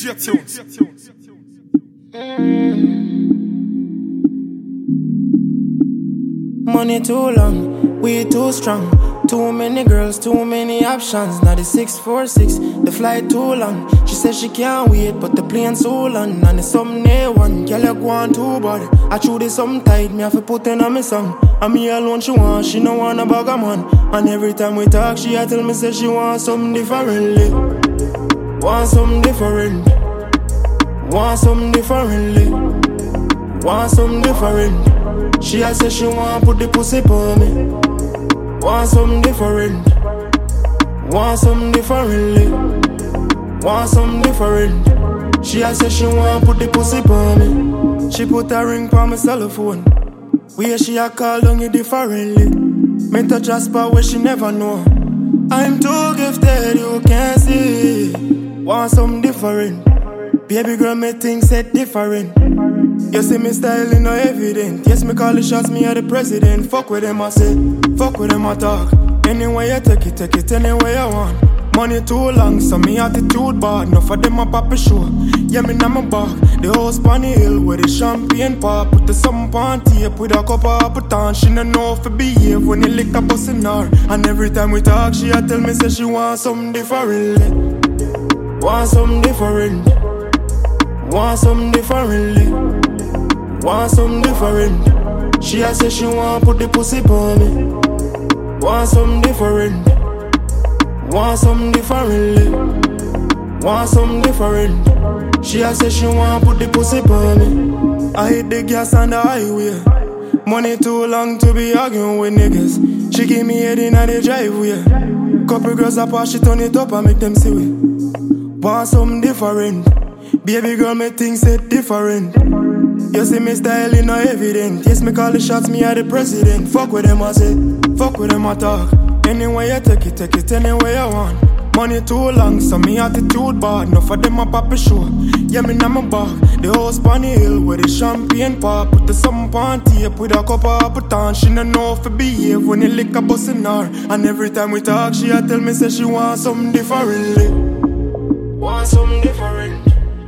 DJ Tunes. Money too long, we too strong. Too many girls, too many options. Now the 646, the flight too long. She says she can't wait, but the plane so long. And it's some near one, girl you go on too bad. I chew this some tight, me have to put in on me song. And me alone she want, she no want a bag of man. And every time we talk, she a tell me say she want something differently. Want something different. Want something differently. Want something different. She a say she want put the pussy on me. Want something different. Want something differently. Want something different. She a say she want put the pussy on me. She put a ring on my cell phone. Where she a call on you differently. Me touch a spot where she never know. I'm too gifted, you can't see. Want something different. Baby girl, me think said different. You see me styling no evident. Yes, me call the shots, me are the president. Fuck with them I say, fuck with them I talk. Anyway you take it anywhere you want. Money too long, so me attitude bad. Enough of them a pop a show. Yeah, me na my back. The house on the hill where the champagne pop. Put the something on tape with a cup of apple. She no know if it behave when the liquor bust in her. And every time we talk, she a tell me say she want something differently. Want something different. Want something differently. Want something different. She a say she want put the pussy on me. Want something different. Want something differently. Want something different. She a say she want put the pussy on me. I hit the gas on the highway. Money too long to be arguing with niggas. She give me head in the driveway. Couple girls I pass, she turn it up and make them see it. Want something different. Baby girl, me think it different. You see me styling no evident. Yes, me call the shots, me are the president. Fuck with them I say, fuck with them I talk. Anyway you take it anywhere you want. Money too long, so me attitude bad. Enough of them a pop a show. Yeah, me na my back. The house on the hill where the champagne pop. Put the something on tape with a cup of apple. She no know if it behave when the liquor bust in her. And every time we talk, she a tell me say she want something differently. Want something different.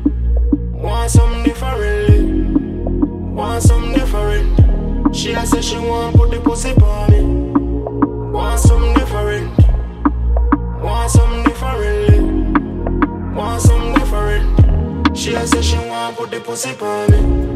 Want something differently. Want something different. She a say she want put the pussy on me. Want something different. Want something differently. Want something different. She a say she want put the pussy on me.